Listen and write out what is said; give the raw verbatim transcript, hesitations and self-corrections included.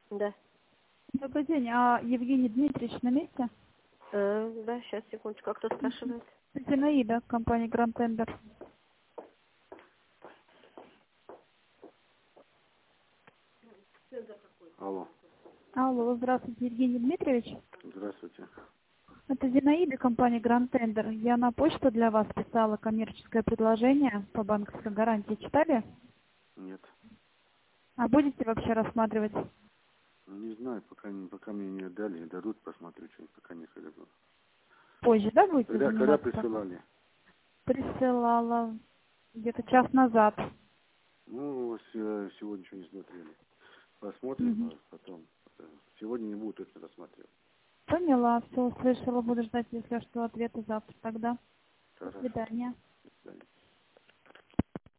Да. Добрый день. А Евгений Дмитриевич на месте? А, да, сейчас, секундочку. А кто спрашивает? Зинаида, компания Grand Tender. Алло. Алло, здравствуйте, Евгений Дмитриевич. Здравствуйте. Это Зинаида, компания Grand Tender. Я на почту для вас писала коммерческое предложение по банковской гарантии. Читали? Нет. А будете вообще рассматривать? Не знаю, пока, не, пока мне не дали, не дадут, посмотрю, что пока не ходил. Позже, да, будете Когда, когда заниматься? присылали? Присылала где-то час назад. Ну, с- э, сегодня еще не смотрели. Посмотрим Мгм. а потом. Э, Сегодня не буду точно рассматривать. Поняла, все услышала. Буду ждать, если что, ответа завтра тогда. До Хорошо. свидания. До свидания.